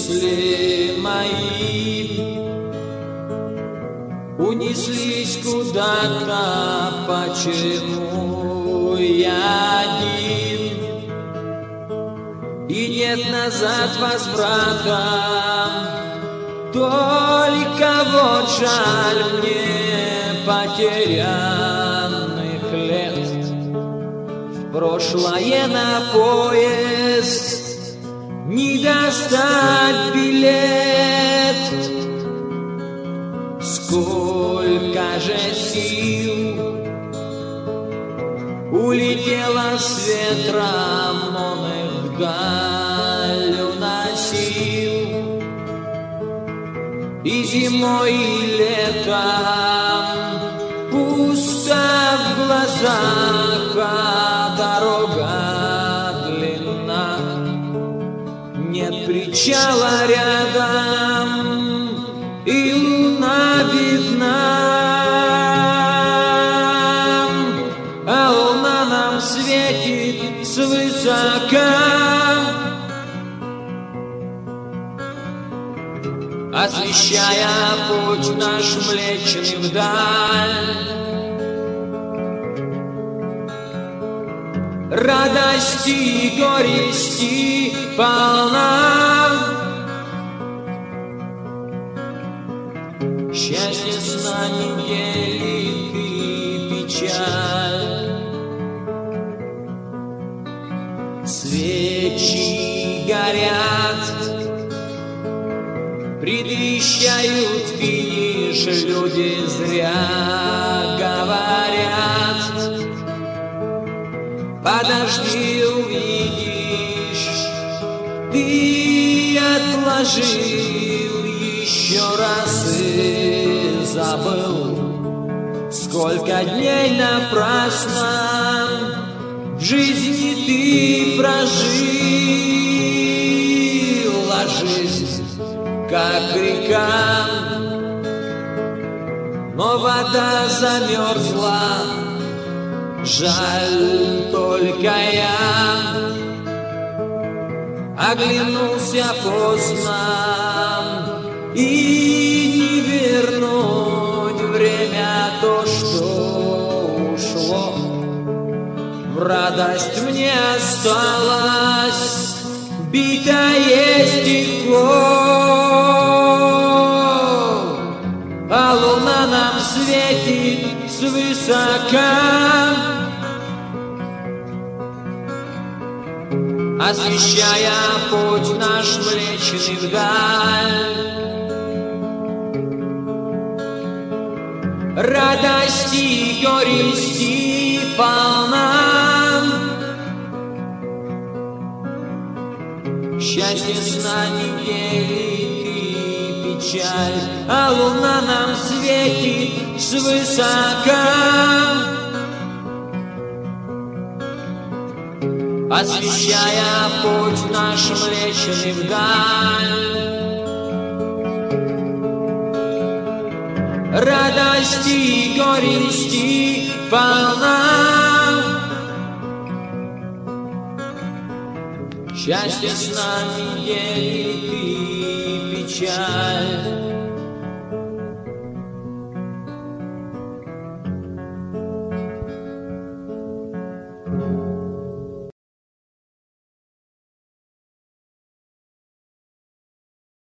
мысли мои унеслись куда-то, почему я один, и нет назад возврата. Только вот жаль мне потерянных лет. В прошлое на поезд не достать билет. Сколько же сил улетело с ветром, он их вдаль уносил. И зимой, и летом пусто в глазах, а дорога длинна. Нет причала рядом, и луна видна, а луна нам светит свысока, освещая путь наш Млечный вдаль. Радости и горести полна, счастье сна не делит и печаль. Свечи горят, предвещают финиш, люди зря говорят. Подожди, увидишь, ты отложил еще раз и забыл, сколько дней напрасно в жизни ты прожил. А жизнь как река, но вода замерзла. Жаль только я оглянулся поздно, и не вернуть время то, что ушло. В радость мне осталось битое стекло, а луна нам светит свысока, освещая путь наш Млечный вдаль. Радости и горести полна, счастье сна не делит и печаль, а луна нам светит свысока, освещая путь наш Млечный вдаль. Радости и горести полна, счастье сна не делит и печаль.